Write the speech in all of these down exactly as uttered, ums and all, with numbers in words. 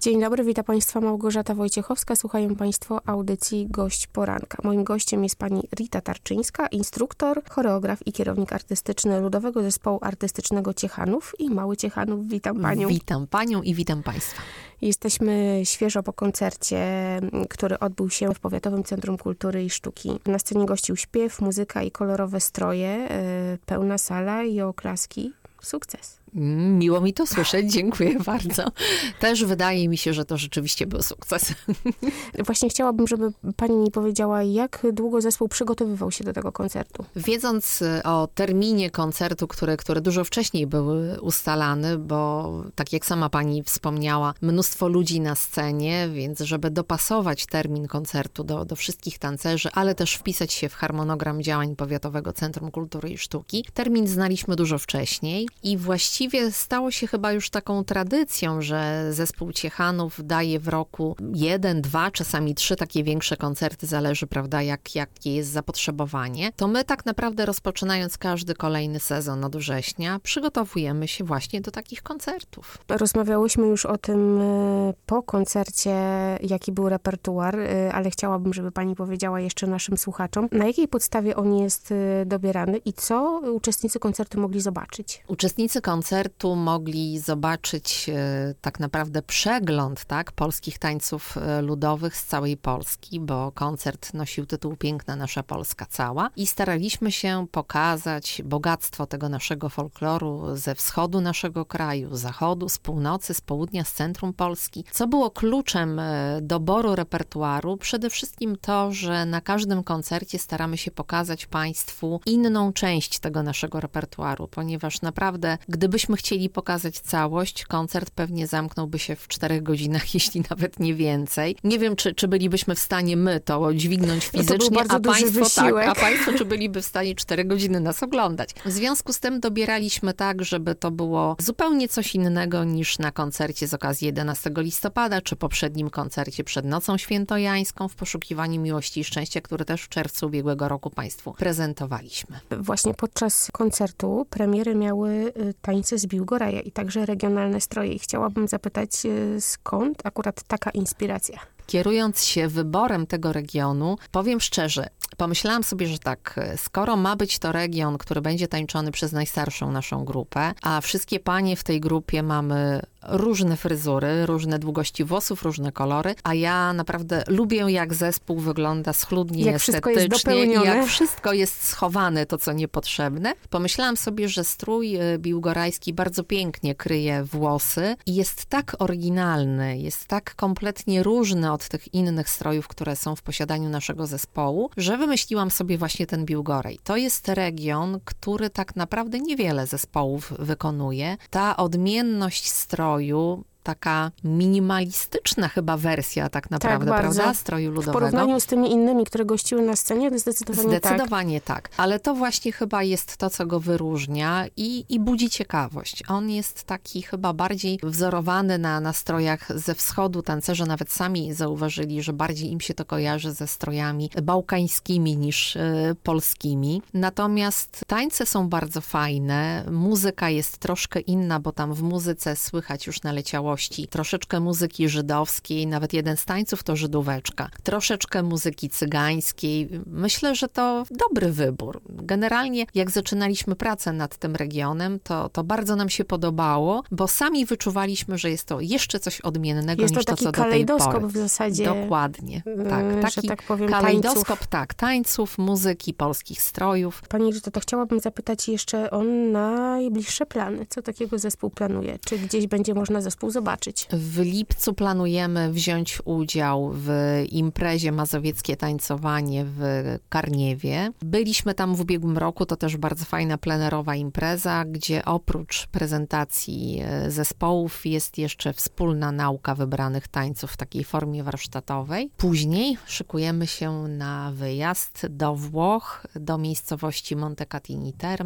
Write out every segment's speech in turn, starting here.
Dzień dobry, witam Państwa Małgorzata Wojciechowska. Słuchają Państwo audycji Gość Poranka. Moim gościem jest pani Rita Tarczyńska, instruktor, choreograf i kierownik artystyczny Ludowego Zespołu Artystycznego Ciechanów i Mały Ciechanów. Witam Panią. Witam Panią i witam Państwa. Jesteśmy świeżo po koncercie, który odbył się w Powiatowym Centrum Kultury i Sztuki. Na scenie gościł śpiew, muzyka i kolorowe stroje, pełna sala i oklaski. Sukces. Miło mi to słyszeć, dziękuję bardzo. Też wydaje mi się, że to rzeczywiście był sukces. Właśnie chciałabym, żeby pani mi powiedziała, jak długo zespół przygotowywał się do tego koncertu. Wiedząc o terminie koncertu, który, który dużo wcześniej był ustalany, bo tak jak sama pani wspomniała, mnóstwo ludzi na scenie, więc żeby dopasować termin koncertu do, do wszystkich tancerzy, ale też wpisać się w harmonogram działań Powiatowego Centrum Kultury i Sztuki, termin znaliśmy dużo wcześniej i właściwie Właściwie stało się chyba już taką tradycją, że zespół Ciechanów daje w roku jeden, dwa, czasami trzy takie większe koncerty, zależy, prawda, jak, jakie jest zapotrzebowanie. To my tak naprawdę rozpoczynając każdy kolejny sezon od września, przygotowujemy się właśnie do takich koncertów. Rozmawiałyśmy już o tym po koncercie, jaki był repertuar, ale chciałabym, żeby pani powiedziała jeszcze naszym słuchaczom, na jakiej podstawie on jest dobierany i co uczestnicy koncertu mogli zobaczyć? Uczestnicy koncertu koncertu mogli zobaczyć e, tak naprawdę przegląd, tak, polskich tańców e, ludowych z całej Polski, bo koncert nosił tytuł Piękna nasza Polska cała i staraliśmy się pokazać bogactwo tego naszego folkloru ze wschodu naszego kraju, z zachodu, z północy, z południa, z centrum Polski. Co było kluczem e, doboru repertuaru? Przede wszystkim to, że na każdym koncercie staramy się pokazać Państwu inną część tego naszego repertuaru, ponieważ naprawdę, gdybyśmy chcieli pokazać całość, koncert pewnie zamknąłby się w czterech godzinach, jeśli nawet nie więcej. Nie wiem, czy, czy bylibyśmy w stanie my to dźwignąć fizycznie, no to a państwo tak, a państwo czy byliby w stanie cztery godziny nas oglądać. W związku z tym dobieraliśmy tak, żeby to było zupełnie coś innego niż na koncercie z okazji jedenastego listopada, czy poprzednim koncercie przed Nocą Świętojańską w poszukiwaniu miłości i szczęścia, który też w czerwcu ubiegłego roku Państwu prezentowaliśmy. Właśnie podczas koncertu premiery miały tańce z Biłgoraja i także regionalne stroje. I chciałabym zapytać, skąd akurat taka inspiracja? Kierując się wyborem tego regionu, powiem szczerze, pomyślałam sobie, że tak, skoro ma być to region, który będzie tańczony przez najstarszą naszą grupę, a wszystkie panie w tej grupie mamy różne fryzury, różne długości włosów, różne kolory, a ja naprawdę lubię, jak zespół wygląda schludnie, jak estetycznie i jak wszystko jest schowane, to co niepotrzebne. Pomyślałam sobie, że strój biłgorajski bardzo pięknie kryje włosy i jest tak oryginalny, jest tak kompletnie różny od tych innych strojów, które są w posiadaniu naszego zespołu, że wymyśliłam sobie właśnie ten Biłgoraj. To jest region, który tak naprawdę niewiele zespołów wykonuje. Ta odmienność stroju, taka minimalistyczna chyba wersja tak naprawdę, tak, prawda? Stroju ludowego. W porównaniu z tymi innymi, które gościły na scenie, zdecydowanie, zdecydowanie tak. tak. Ale to właśnie chyba jest to, co go wyróżnia i, i budzi ciekawość. On jest taki chyba bardziej wzorowany na nastrojach ze wschodu. Tancerze nawet sami zauważyli, że bardziej im się to kojarzy ze strojami bałkańskimi niż y, polskimi. Natomiast tańce są bardzo fajne. Muzyka jest troszkę inna, bo tam w muzyce słychać już naleciało troszeczkę muzyki żydowskiej, nawet jeden z tańców to Żydóweczka, troszeczkę muzyki cygańskiej. Myślę, że to dobry wybór. Generalnie jak zaczynaliśmy pracę nad tym regionem, to, to bardzo nam się podobało, bo sami wyczuwaliśmy, że jest to jeszcze coś odmiennego jest niż to, to, co do tej pory. Jest to taki kalejdoskop w zasadzie. Dokładnie. Tak, taki że tak powiem, kalejdoskop, tańców. tak, tańców, muzyki, polskich strojów. Pani Rito, to chciałabym zapytać jeszcze o najbliższe plany. Co takiego zespół planuje? Czy gdzieś będzie można zespół zobaczyć? W lipcu planujemy wziąć udział w imprezie Mazowieckie Tańcowanie w Karniewie. Byliśmy tam w ubiegłym roku, to też bardzo fajna plenerowa impreza, gdzie oprócz prezentacji zespołów jest jeszcze wspólna nauka wybranych tańców w takiej formie warsztatowej. Później szykujemy się na wyjazd do Włoch, do miejscowości Montecatini Terme.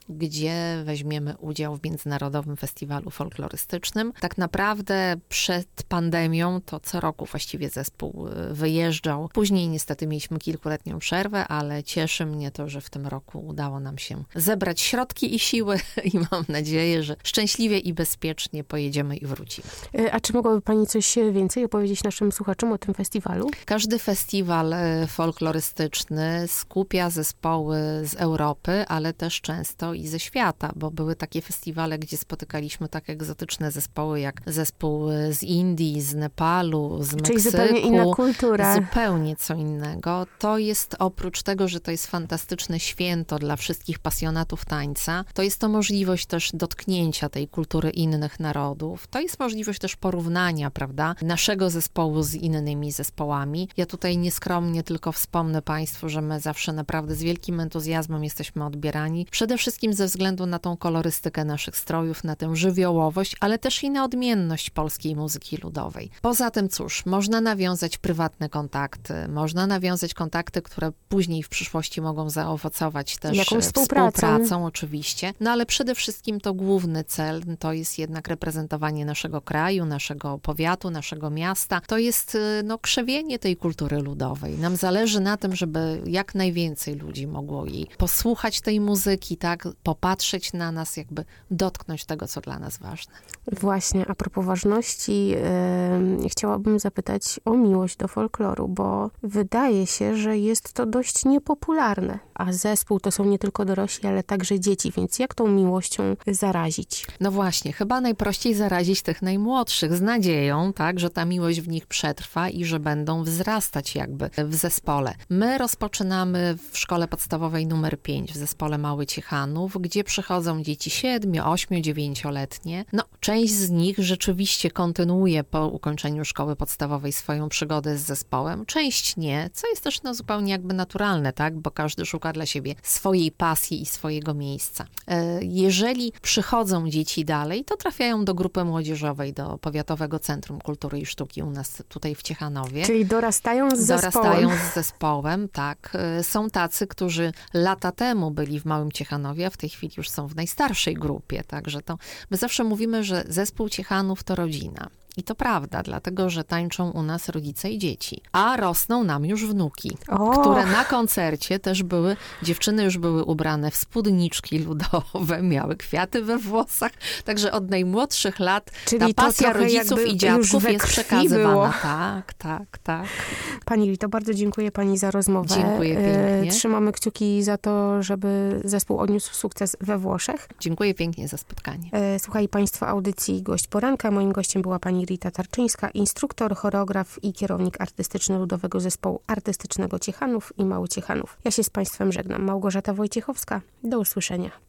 gdzie weźmiemy udział w Międzynarodowym Festiwalu Folklorystycznym. Tak naprawdę przed pandemią to co roku właściwie zespół wyjeżdżał. Później niestety mieliśmy kilkuletnią przerwę, ale cieszy mnie to, że w tym roku udało nam się zebrać środki i siły i mam nadzieję, że szczęśliwie i bezpiecznie pojedziemy i wrócimy. A czy mogłaby pani coś więcej opowiedzieć naszym słuchaczom o tym festiwalu? Każdy festiwal folklorystyczny skupia zespoły z Europy, ale też często i ze świata, bo były takie festiwale, gdzie spotykaliśmy tak egzotyczne zespoły, jak zespół z Indii, z Nepalu, z Meksyku. Czyli zupełnie inna kultura. Zupełnie co innego. To jest oprócz tego, że to jest fantastyczne święto dla wszystkich pasjonatów tańca, to jest to możliwość też dotknięcia tej kultury innych narodów. To jest możliwość też porównania, prawda, naszego zespołu z innymi zespołami. Ja tutaj nieskromnie tylko wspomnę Państwu, że my zawsze naprawdę z wielkim entuzjazmem jesteśmy odbierani. Przede wszystkim ze względu na tą kolorystykę naszych strojów, na tę żywiołowość, ale też i na odmienność polskiej muzyki ludowej. Poza tym, cóż, można nawiązać prywatne kontakty, można nawiązać kontakty, które później w przyszłości mogą zaowocować też Jakąś współpracą. współpracą oczywiście. No ale przede wszystkim to główny cel, to jest jednak reprezentowanie naszego kraju, naszego powiatu, naszego miasta. To jest no, krzewienie tej kultury ludowej. Nam zależy na tym, żeby jak najwięcej ludzi mogło jej posłuchać tej muzyki, tak, popatrzeć na nas, jakby dotknąć tego, co dla nas ważne. Właśnie, a propos ważności, yy, chciałabym zapytać o miłość do folkloru, bo wydaje się, że jest to dość niepopularne, a zespół to są nie tylko dorośli, ale także dzieci, więc jak tą miłością zarazić? No właśnie, chyba najprościej zarazić tych najmłodszych z nadzieją, tak, że ta miłość w nich przetrwa i że będą wzrastać jakby w zespole. My rozpoczynamy w szkole podstawowej numer pięć w zespole Mały Ciechanów, gdzie przychodzą dzieci siedmiu, ośmiu, dziewięcioletnie. No, część z nich rzeczywiście kontynuuje po ukończeniu szkoły podstawowej swoją przygodę z zespołem, część nie, co jest też no, zupełnie jakby naturalne, tak, bo każdy szuka dla siebie swojej pasji i swojego miejsca. Jeżeli przychodzą dzieci dalej, to trafiają do grupy młodzieżowej, do Powiatowego Centrum Kultury i Sztuki u nas tutaj w Ciechanowie. Czyli dorastają z zespołem. Dorastają z zespołem, tak. Są tacy, którzy lata temu byli w Małym Ciechanowie, a w tej chwili już są w najstarszej grupie, także to my zawsze mówimy, że zespół Ciechanów to rodzina. I to prawda, dlatego, że tańczą u nas rodzice i dzieci. A rosną nam już wnuki, o! które na koncercie też były, dziewczyny już były ubrane w spódniczki ludowe, miały kwiaty we włosach. Także od najmłodszych lat Czyli ta pasja rodziców i dziadków jest przekazywana. Było. Tak, tak, tak. Pani Rito, bardzo dziękuję Pani za rozmowę. Dziękuję pięknie. Trzymamy kciuki za to, żeby zespół odniósł sukces we Włoszech. Dziękuję pięknie za spotkanie. Słuchali Państwo audycji Gość Poranka. Moim gościem była Pani Rita Tarczyńska, instruktor, choreograf i kierownik artystyczny Ludowego Zespołu Artystycznego Ciechanów i Mały Ciechanów. Ja się z Państwem żegnam. Małgorzata Wojciechowska. Do usłyszenia.